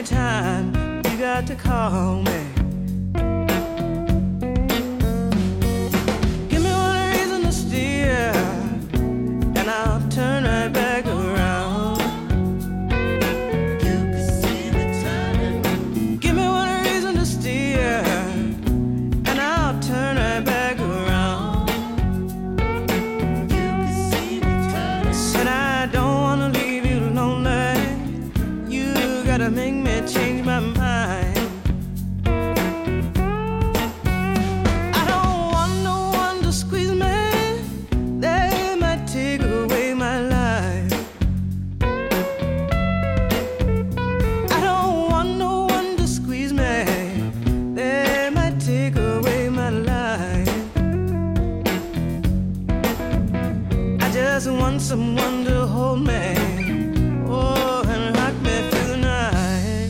anytime you got to call me. Give me one reason to steer, and I'll turn right back around. You can see me turning. Give me one reason to steer, and I'll turn right back around. You can see me turning. Said I don't wanna leave you lonely. You gotta make me change my mind. I don't want no one to squeeze me. They might take away my life. I don't want no one to squeeze me. They might take away my life. I just want someone to hold me. Oh, and rock me through the night.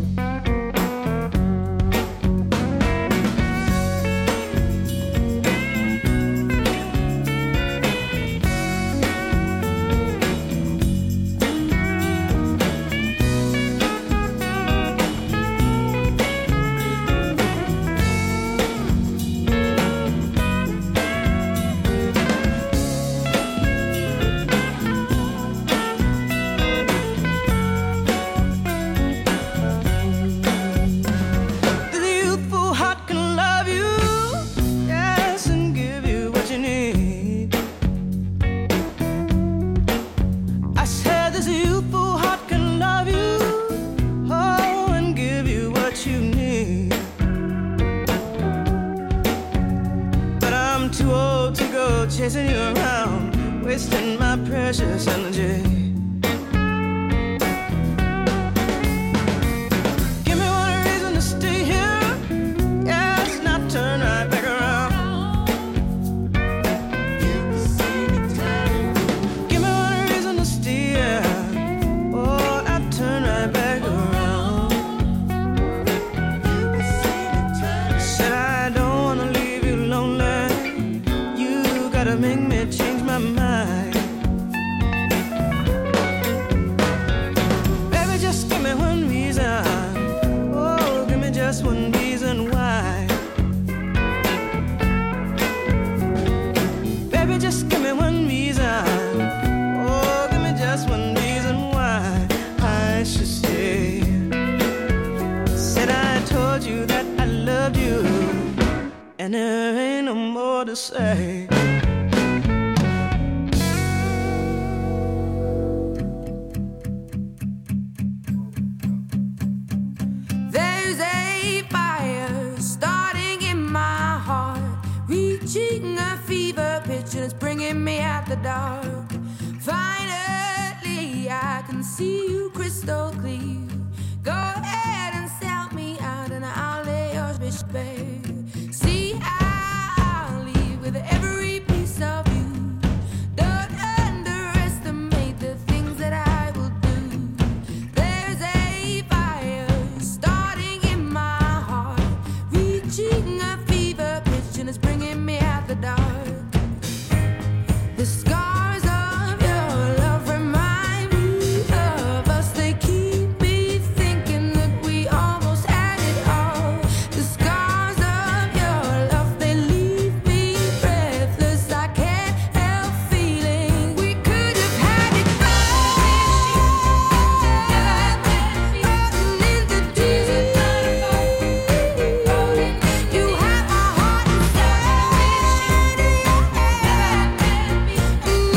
The youthful heart can love you, yes, and give you what you need. I said this youthful heart can love you, oh, and give you what you need. But I'm too old to go chasing you around, wasting my precious energy. Give me one reason to stay here, yes, and I'll turn right back around. You can see me turning. Give me one reason to steer, oh, I'll turn right back around. You can see me turning. Said I don't wanna leave you lonely. You gotta make me change my mind. Baby, just give me one reason. Oh, give me just one reason why. Baby, just give me one reason. Oh, give me just one reason why I should stay. Said I told you that I loved you, and there ain't no more to say. There's a fire starting in my heart, reaching a fever pitch, and it's bringing me out the dark. Finally, I can see you crystal clear. Go ahead and sell me out, and I'll lay your bitch bare. See, I'll leave with every piece of you. Don't underestimate the things that I will do. There's a fire starting in my heart, reaching a fever pitch, and it's bringing me out the dark. The scars of your love remind me of us. They keep me thinking that we almost had it all. The scars of your love, they leave me breathless. I can't help feeling we could have had it all. In the deep, you have my heart inside.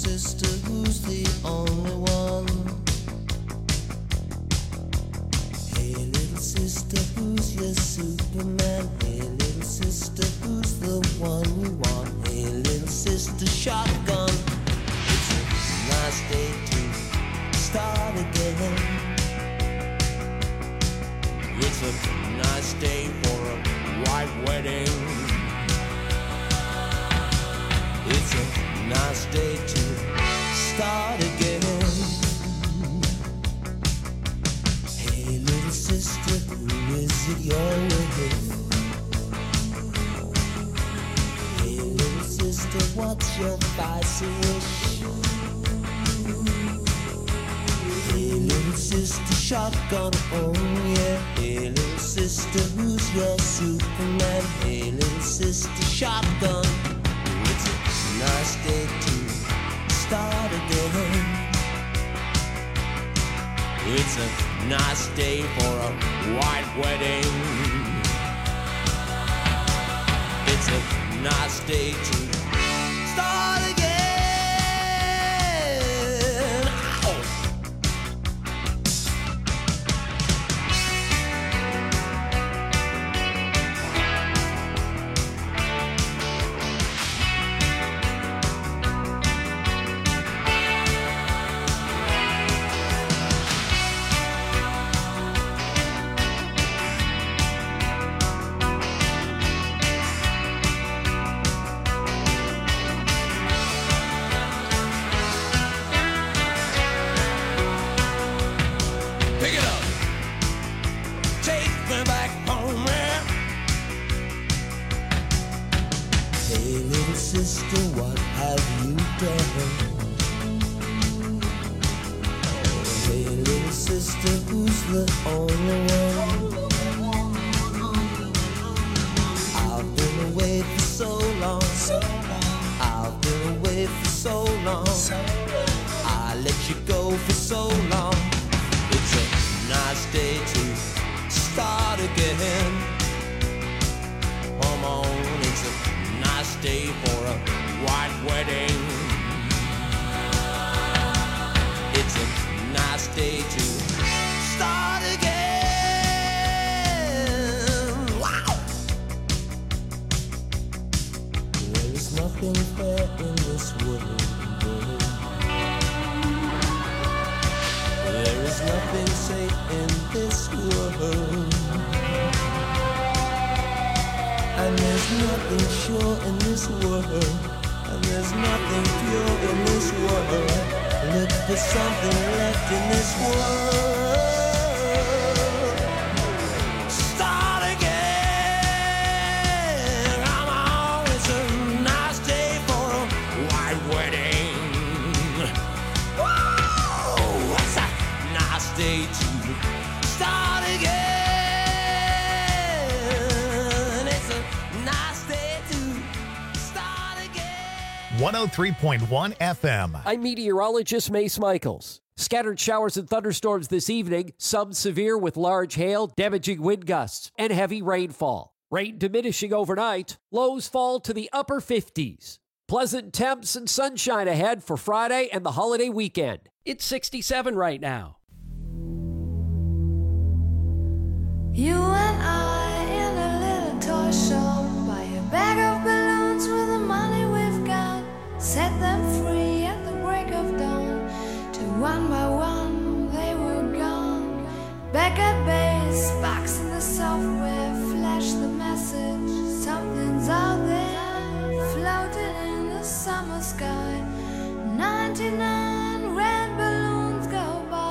sister, who's the only one? Hey, little sister, who's your Superman? Hey, little sister, who's the one you want? Hey, little sister, shotgun. It's a nice day to start again. It's a nice day for a white wedding. It's a nice day to start again. Hey, little sister, who is it you're with? Hey, little sister, what's your spicy wish? Hey, little sister, shotgun, oh yeah. Hey, little sister, who's your Superman? Hey, little sister, shotgun. It's a nice day to start again. It's a nice day for a white wedding. It's a nice day to start again. Ow. Pick it up. Take me back home, man. Hey, little sister, what have you done? Hey, little sister, who's the only one? I've been away for so long. I've been away for so long. I let you go for so long. It's a nice day to start again. Come on, it's a nice day for a white wedding. It's a nice day to start again. Wow! There is nothing fair in this world. There is nothing safe in this world. And there's nothing sure in this world. And there's nothing pure in this world. Look for something left in this world. Start again. Come on, it's a nice day for a white wedding. Whoa, it's a nice day to start again. It's a nice day to start again. 103.1 FM. I'm meteorologist Mace Michaels. Scattered showers and thunderstorms this evening, some severe with large hail, damaging wind gusts, and heavy rainfall. Rain diminishing overnight, lows fall to the upper 50s. Pleasant temps and sunshine ahead for Friday and the holiday weekend. It's 67 right now. You and I in a little toy shop, buy a bag of balloons with the money we've got, set them free at the break of dawn, till one by one they were gone. Back at base, box in the software, flash the message, something's out there, floating in the summer sky. 99 red balloons go by.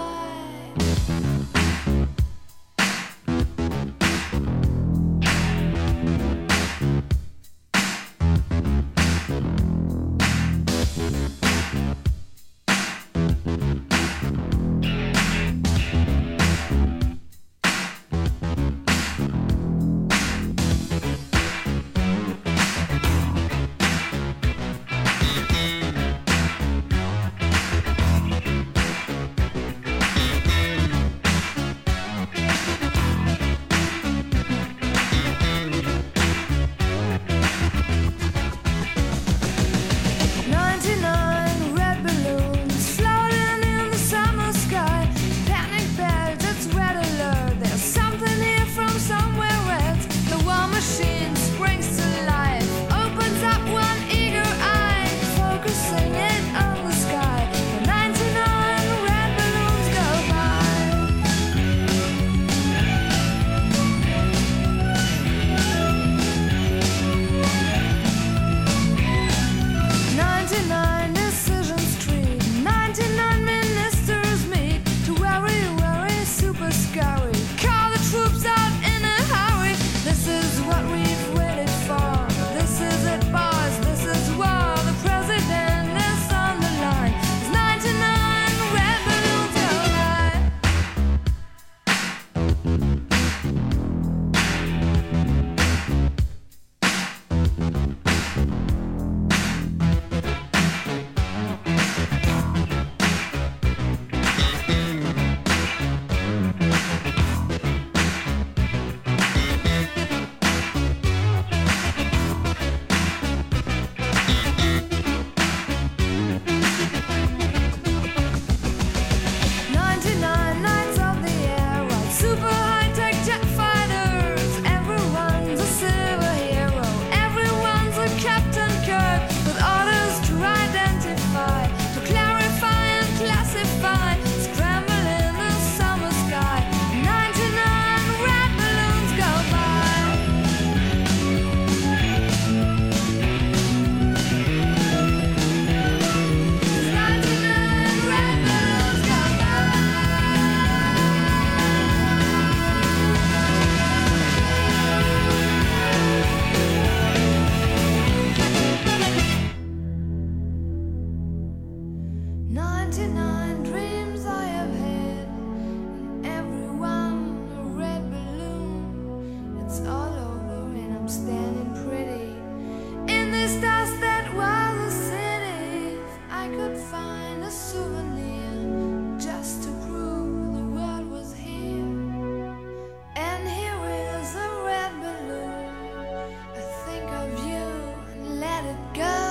99 dreams I have had, and every one a red balloon. It's all over and I'm standing pretty in this dust that was a city. If I could find a souvenir just to prove the world was here, and here is a red balloon. I think of you and let it go.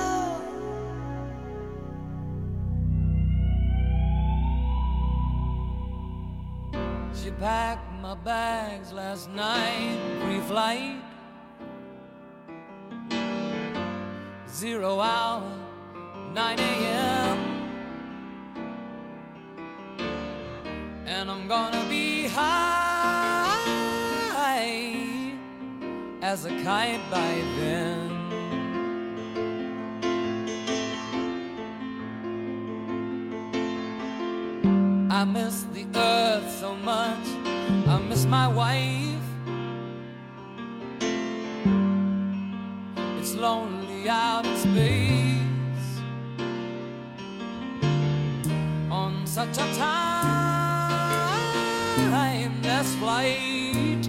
She packed my bags last night, pre-flight, 0 hour, 9 a.m. And I'm gonna be high as a kite by then. I miss the earth so much, I miss my wife. It's lonely out in space on such a timeless flight.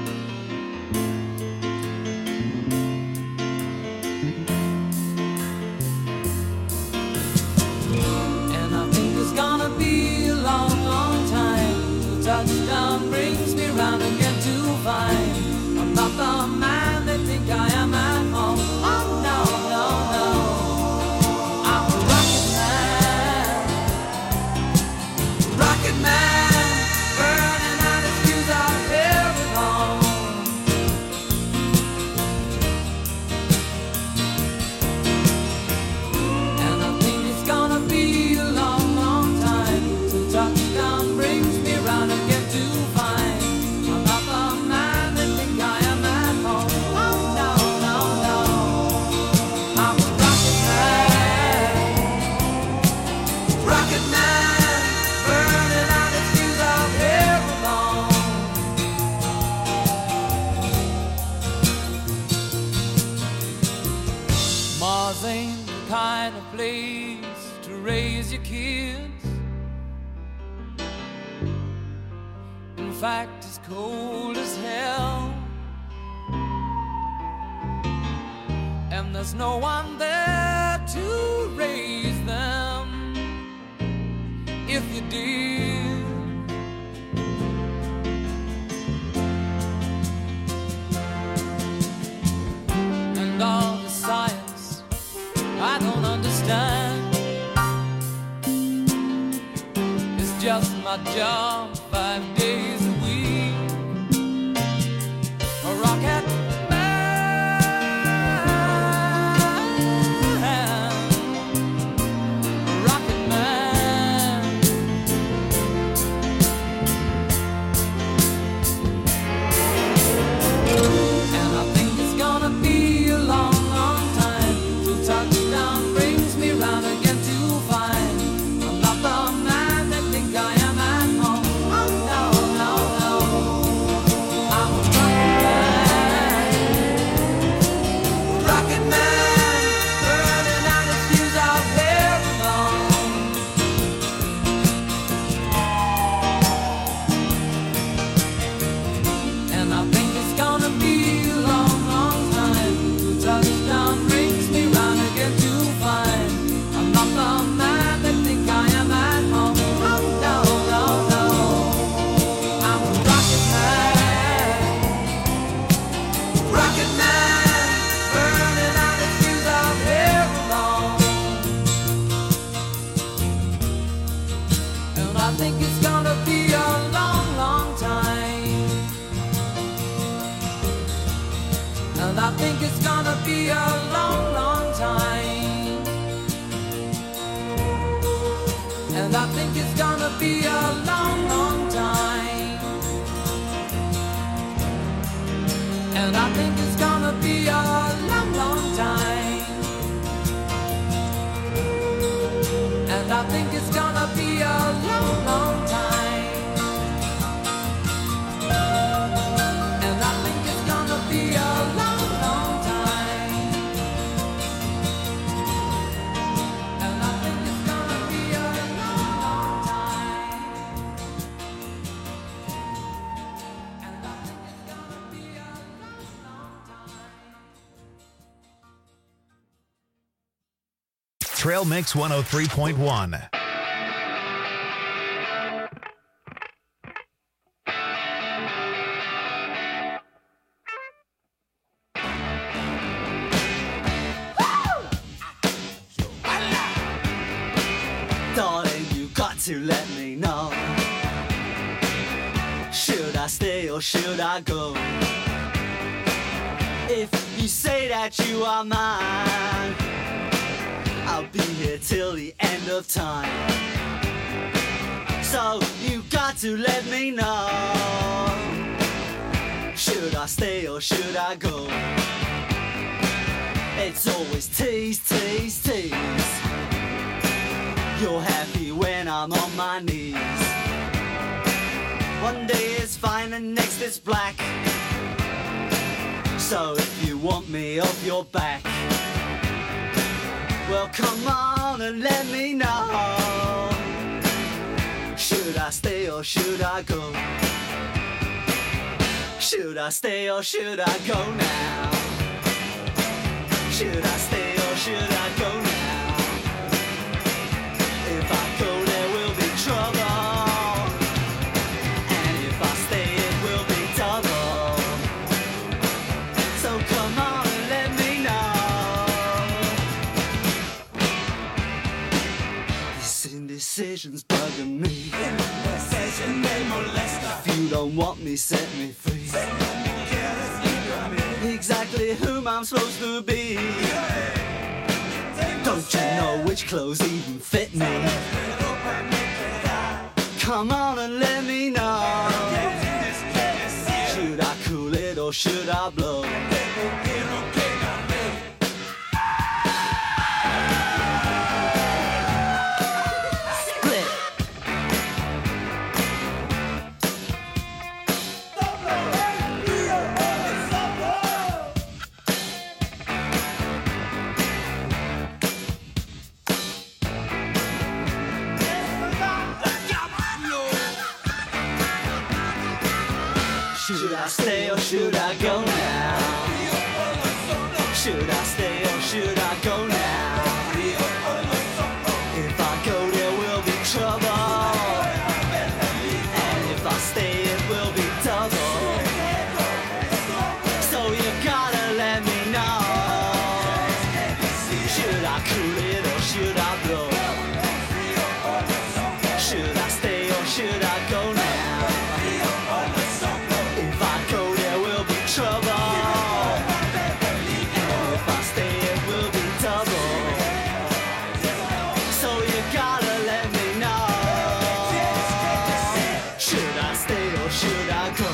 And I think it's gonna be a long, long time till touchdown brings me round again to find I'm not the man they think I am at home. Oh no, no, no, I'm a rocket man, burning out his fuse out here at home. And I think it's gonna be a long, long time till touchdown brings me round again to find I'm not the man they think I am at home. Oh no, no, no, I'm a rocket man, burning out his fuse out here alone. Mars ain't the kind of place to raise your kids. In fact, it's cold as hell, and there's no one there to raise them if you did. And all the science I don't understand, it's just my job 5 days a week. A rocket man, a rocket man. And I think it's gonna be a long, long time till touchdown brings me round again to find I'm not the man they think I am at home. Oh no, no, no, I'm a rocket man, burning out his fuse out there alone. And I think it's gonna be a long, long time till touchdown brings me round again to find I'm not the man they think I am at home. Oh no, no, no, I'm a rocket man, burning out his fuse out here alone. And I think it's gonna be a long, long time. And I think it's gonna be a long, long time. And I think it's gonna be a long, long time. And I think it's gonna be a long, long time. And I think it's gonna be a long, long time. And I think it's gonna be a long, long time. And I think it's gonna be a long, Trail Mix 103.1. Darling, you got to let me know. Should I stay or should I go? If you say that you are mine, I'll be here till the end of time. So you got to let me know. Should I stay or should I go? It's always tease, tease, tease. You're happy when I'm on my knees. One day it's fine and next it's black. So if you want me off your back, well come on and let me know. Should I stay or should I go? Should I stay or should I go now? Should I stay or should I go now? If I go there will be trouble, and if I stay it will be double. So come on and let me know. This indecision's bugging me. If you don't want me, set me free. Exactly whom I'm supposed to be. Don't you know which clothes even fit me? Come on and let me know. Should I cool it or should I blow? Should I stay or should I go now? Should I stay or should I go now? If I go there will be trouble, and if I stay it will be double. So you gotta let me know. Should I cool it or should I blow? Should I stay or should I go now? Trouble, and if I stay it will be double. So you gotta let me know. Should I stay or should I go?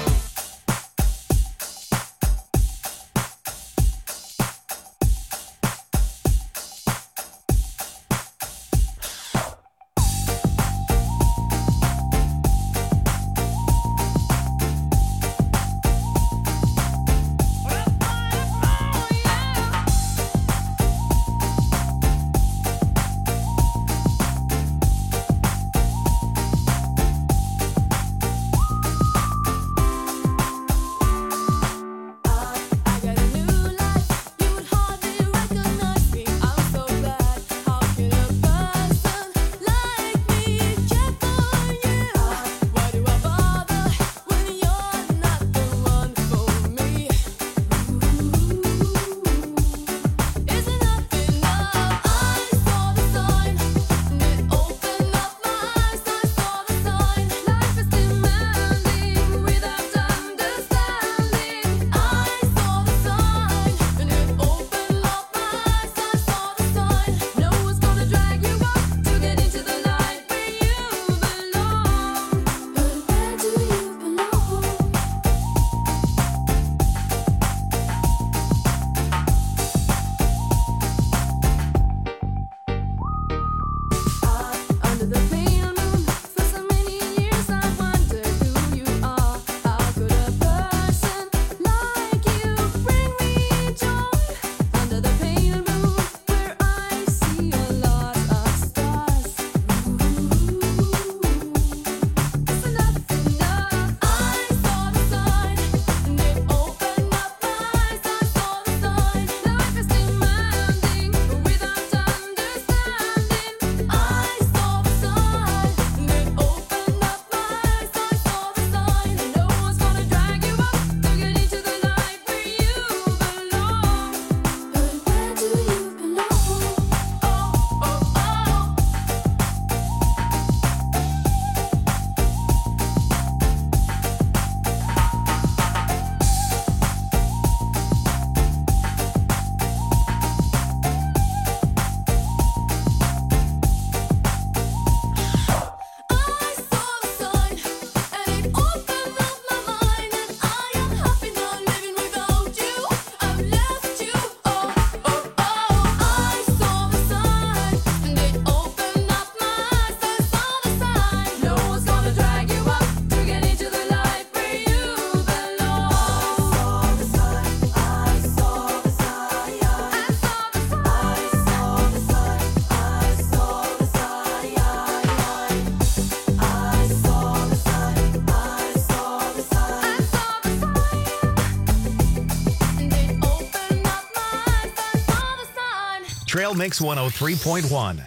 Trail Mix 103.1.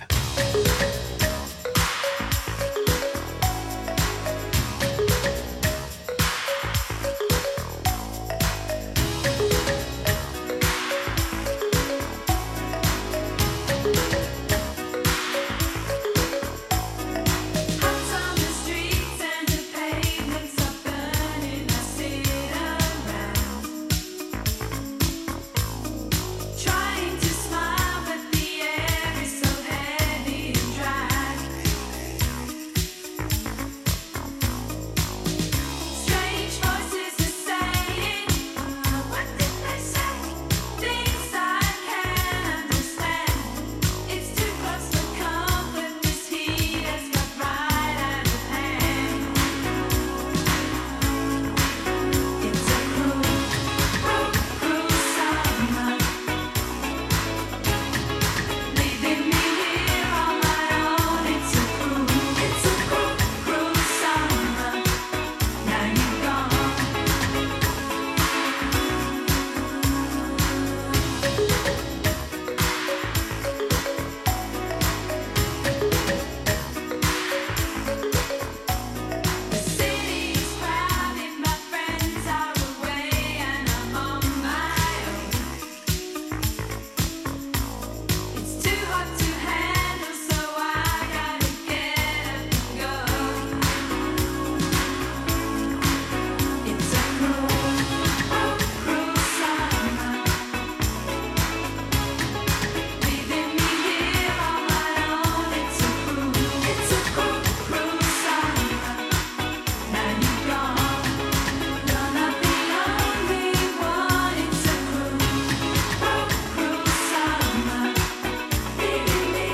Trying to smile, but the air is so heavy and dry. Strange voices are saying, what did they say? Things I can't understand. It's too close for comfort. This heat has got right out of hand. It's a cruel, cruel summer. Leaving me here on my own. It's a cruel, cruel summer. Now you're gone. The city's crowded, my friends are away, and I'm on my own. It's too hot to handle, so I gotta get up and go. It's a cruel summer. Leaving me here on my own. It's a cruel summer. Now you're gone. You're not the only one. It's a cruel summer. Leaving me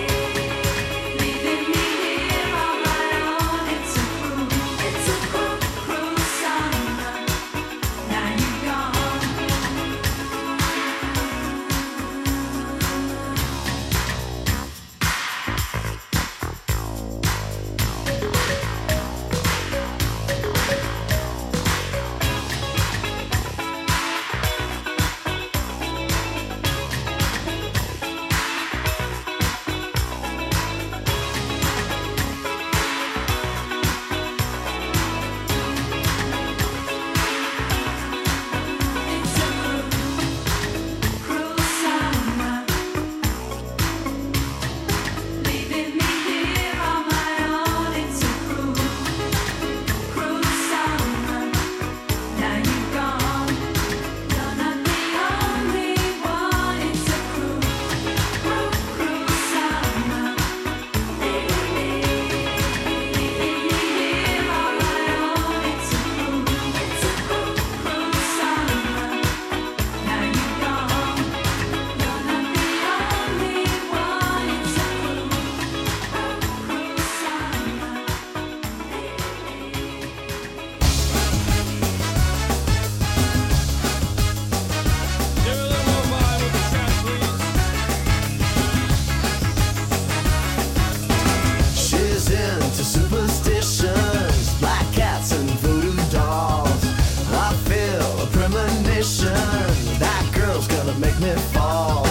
here on my own. It's a cruel summer. Now you're gone. It's a cruel summer. Leaving me here on my own. It's a cruel summer. Now you're gone. You're not the only one. It's a cruel summer. Leaving me here on my own. It's a cruel summer. Now you're gone. You're not the only one. It's a cruel She's into superstitions, black cats and voodoo dolls. I feel a premonition, that girl's gonna make me fall.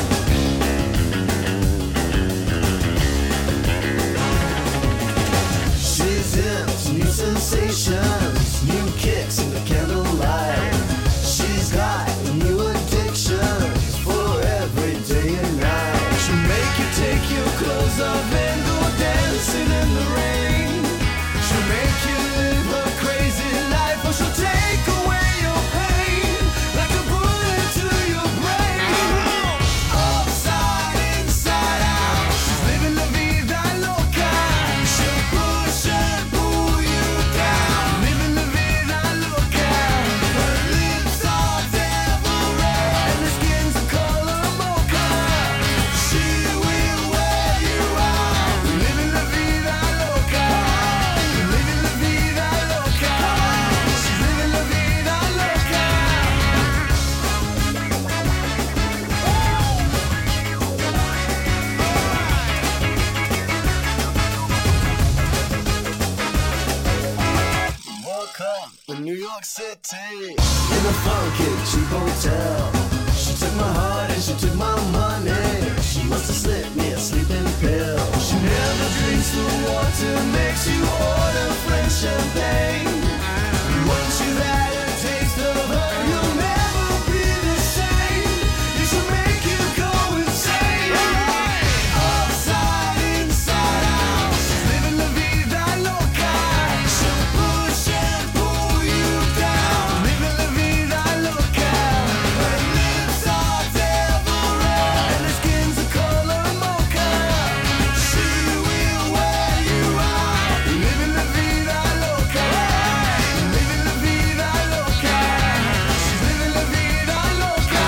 She's into new sensations, new kicks in the candlelight. She's got new addictions for every day and night. She'll make you take your clothes off and go dancing in the rain. She'll make you live her crazy life, or she'll take away your pain like a bullet to your brain. Upside, inside out, she's living la vida loca. She'll push and pull you down, living la vida loca. Her lips are devil red and her skin's the color mocha. She will wear you out, living la vida loca, living la vida loca. She's living la vida loca. Welcome to New York City, in a funky cheap hotel. She took my heart and she took my money. She must have slipped me a sleeping pill. She never drinks the water, makes you order French champagne. Once you've had a taste of her, you'll never be the same. You should make you go insane. Upside, inside out, she's living la vida loca. She'll push and pull you down, living la vida loca. Her lips are devil red, and her skin's the color mocha. She will wear you out, living la vida loca. Living la vida loca. She's living la vida loca.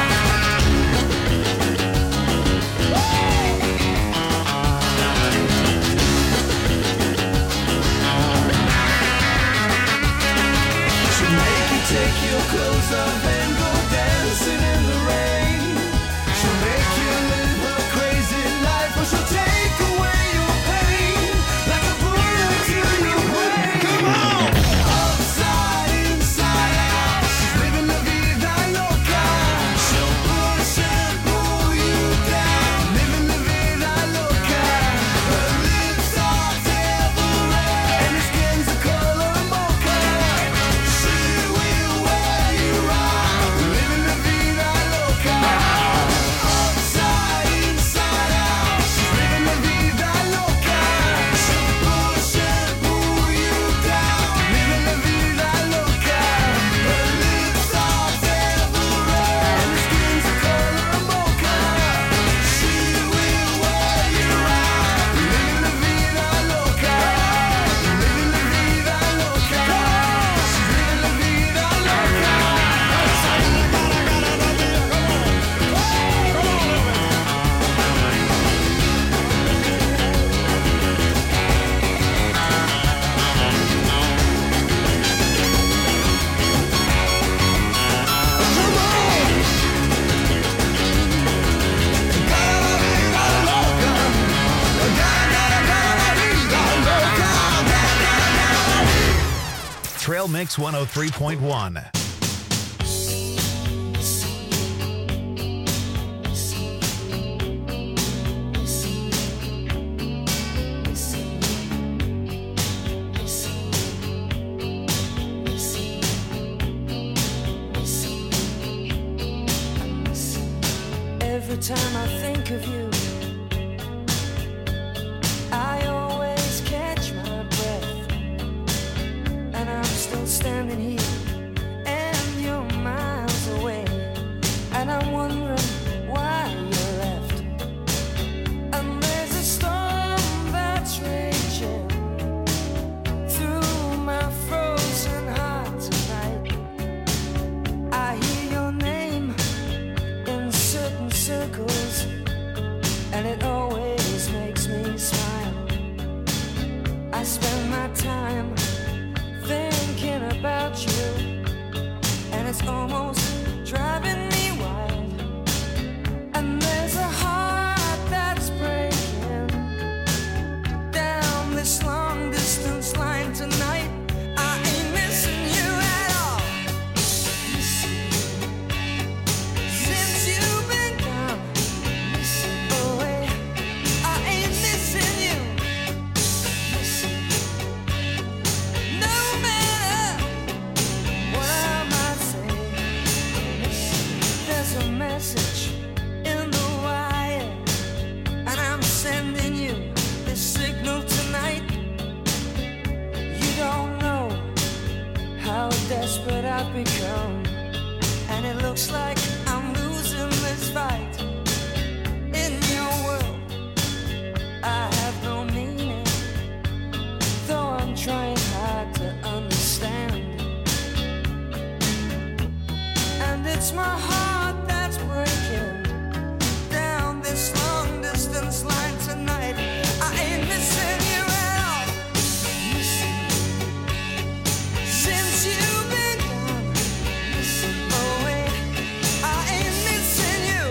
She'll make you take your clothes off and go dancing in the rain. She'll make you live her crazy life, or she'll take away your pain like a bullet to your brain. Come on! Upside, inside out, she's living la vida loca. She'll push and pull you down, living la vida loca. Her lips are devil red, and her skin's the color mocha. She will wear you out, living la vida loca. Upside, inside out, she's living la vida loca. She'll push and pull you down, living la vida loca. Her lips are devil red, and her skin's the color mocha. She will wear you out, living la vida loca. Living la vida loca. She's living la vida loca. Trail Mix 103.1. Every time I think of you, I always catch my breath, and I'm still standing here, and you're miles away, and I'm wondering why you left. And there's a storm that's raging through my frozen heart tonight. I hear your name in certain circles, and it always makes me smile. I spend my time thinking about you, and it's almost driving me wild. And there's a heart that's breaking down this long distance line tonight. I ain't missing you at all. Since you've been gone away, I ain't missing you. No matter what I might say, there's a message in the wire, and I'm sending you this signal tonight. You don't know how desperate I've become, and it looks like I'm losing this fight. In your world, I have no meaning, though I'm trying hard to understand. And it's my heart that's breaking down this long distance line tonight. I ain't missing you at all. Since you've been gone away, I ain't missing you.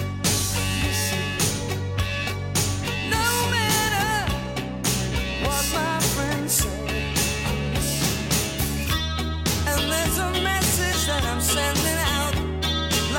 No matter what my friends say, and there's a message that I'm sending out.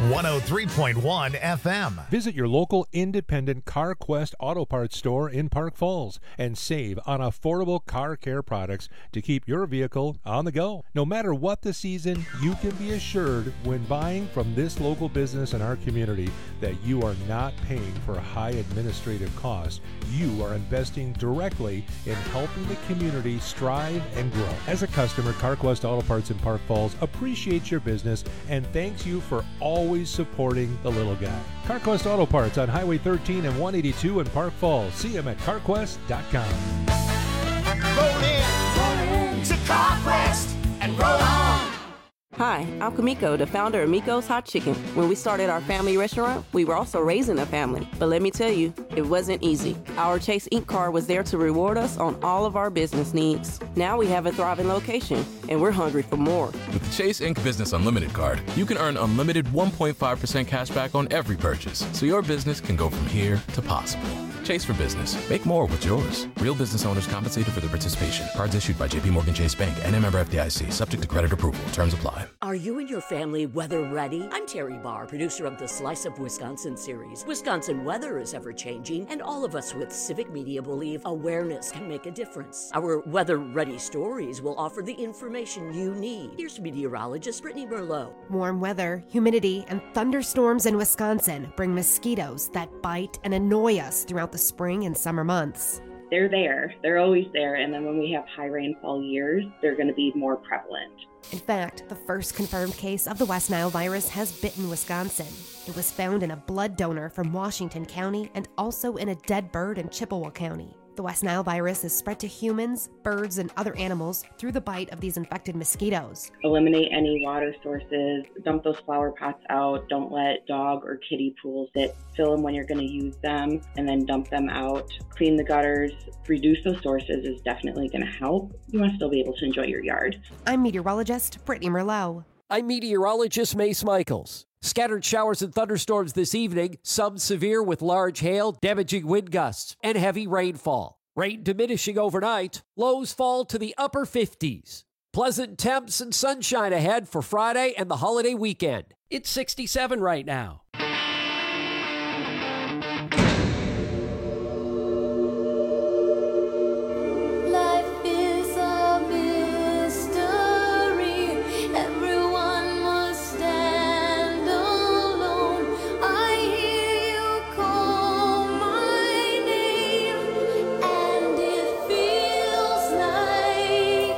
103.1 FM. Visit your local independent CarQuest Auto Parts store in Park Falls and save on affordable car care products to keep your vehicle on the go. No matter what the season, you can be assured when buying from this local business in our community that you are not paying for high administrative costs. You are investing directly in helping the community strive and grow. As a customer, CarQuest Auto Parts in Park Falls appreciates your business and thanks you for always supporting the little guy. CarQuest Auto Parts on Highway 13 and 182 in Park Falls. See them at carquest.com. Roll in to CarQuest and roll on. Hi, I'm Kamiko, the founder of Miko's Hot Chicken. When we started our family restaurant, we were also raising a family. But let me tell you, it wasn't easy. Our Chase Inc. card was there to reward us on all of our business needs. Now we have a thriving location, and we're hungry for more. With the Chase Inc. Business Unlimited card, you can earn unlimited 1.5% cash back on every purchase, so your business can go from here to possible. Chase for Business. Make more with yours. Real business owners compensated for their participation. Cards issued by J.P. Morgan Chase Bank and a member FDIC. Subject to credit approval. Terms apply. Are you and your family weather ready? I'm Terry Barr, producer of the Slice of Wisconsin series. Wisconsin weather is ever changing, and all of us with civic media believe awareness can make a difference. Our weather ready stories will offer the information you need. Here's meteorologist Brittany Merlot. Warm weather, humidity, and thunderstorms in Wisconsin bring mosquitoes that bite and annoy us throughout the spring and summer months. They're there. They're always there. And then when we have high rainfall years, they're going to be more prevalent. In fact, the first confirmed case of the West Nile virus has bitten Wisconsin. It was found in a blood donor from Washington County and also in a dead bird in Chippewa County. The West Nile virus is spread to humans, birds, and other animals through the bite of these infected mosquitoes. Eliminate any water sources, dump those flower pots out, don't let dog or kitty pools sit, fill them when you're going to use them, and then dump them out. Clean the gutters, reduce those sources is definitely going to help. You want to still be able to enjoy your yard. I'm meteorologist Brittany Merlot. I'm meteorologist Mace Michaels. Scattered showers and thunderstorms this evening, some severe with large hail, damaging wind gusts, and heavy rainfall. Rain diminishing overnight, lows fall to the upper 50s. Pleasant temps and sunshine ahead for Friday and the holiday weekend. It's 67 right now. Life is a mystery. Everyone must stand alone. I hear you call my name, and it feels like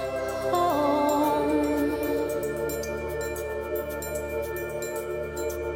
home.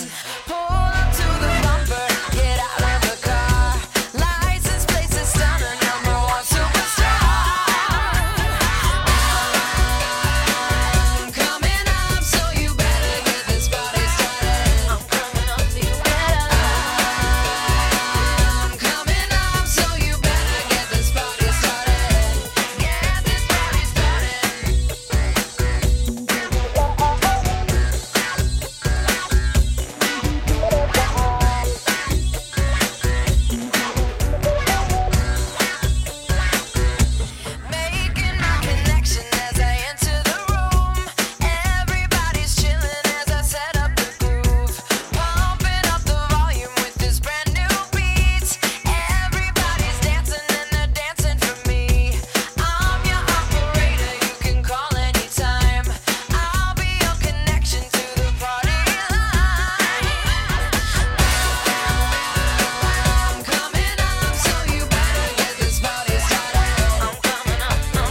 Pull up to the bumper, get out of the car. License plates is stunner, number one superstar. I'm coming up, so you better get this party started. I'm coming up, so you better. I'm coming up, so you better get this party started. Get this party started. Making my connection as I enter the room. Everybody's chilling as I set up the groove. Pumping up the volume with this brand new beat. Everybody's dancing and they're dancing for me. I'm your operator, you can call anytime. I'll be your connection to the party line. I'm coming up, so you better get this party started. I'm coming up, I'm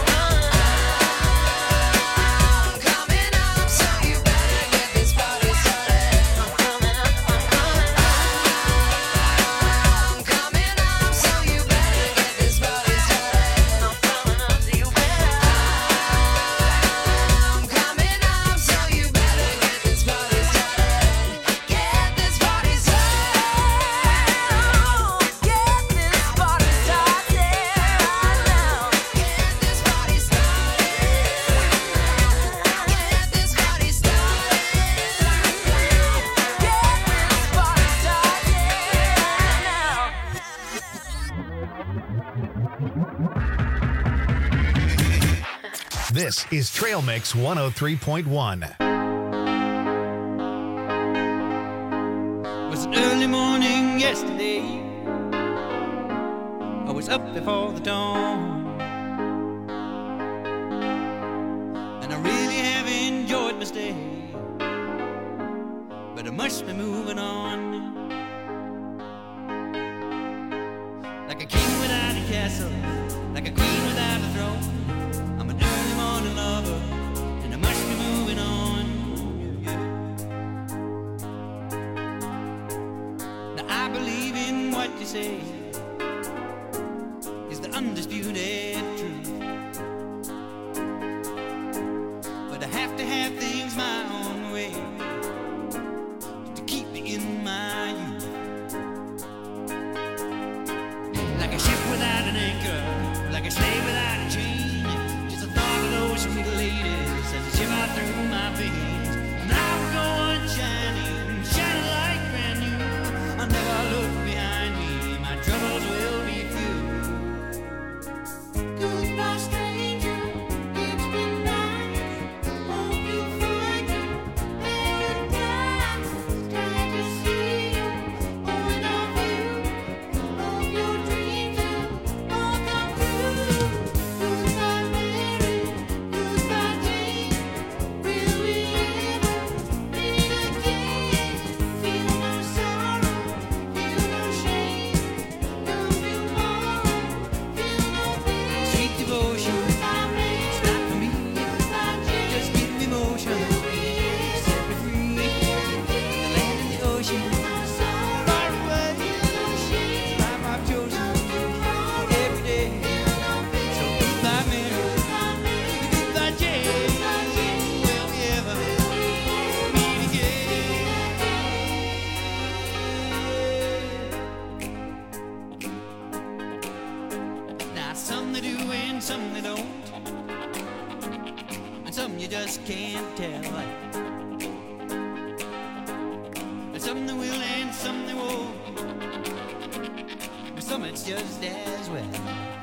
coming up, so you better get this party started. I'm coming up, I'm coming up, so you better get this party started. I'm coming up, so you better. I'm coming up, so you better get this party started. Get this party started. Get this party started right now. Get this party started. Get this party started. This is Trail Mix 103.1. It was an early morning yesterday. I was up before the dawn, and I really have enjoyed my stay, but I must be moving on. Like a king without a castle, like a queen without a throne. I'm an early morning lover, and I must be moving on. Now I believe in what you say is the undisputed truth, but I have to have things my own way to keep me in my youth. Like a ship without an anchor, like a slave without a chain. Just the thought of those sweet ladies as they shiver through my veins. And I will go on shining, shining like brand new. I'll never look behind me, my troubles will be few. Goodbye, stranger, it's been nice. Hope you find your paradise. Glad to see you, point of view. Hope your dreams will all come true. Goodbye, Mary, goodbye, Jane. Will we ever meet again? Feel no sorrow, feel no shame. Come tomorrow, feel no pain. Sweet devotion, it's not for me. Just give me motion, set me free. The land and the ocean, far away. Life I've chosen every day. So goodbye, Mary, goodbye, Jane. Will we ever meet again? Now some they do and some they don't, and some you just can't tell. And some they will and some they won't, but some it's just as well.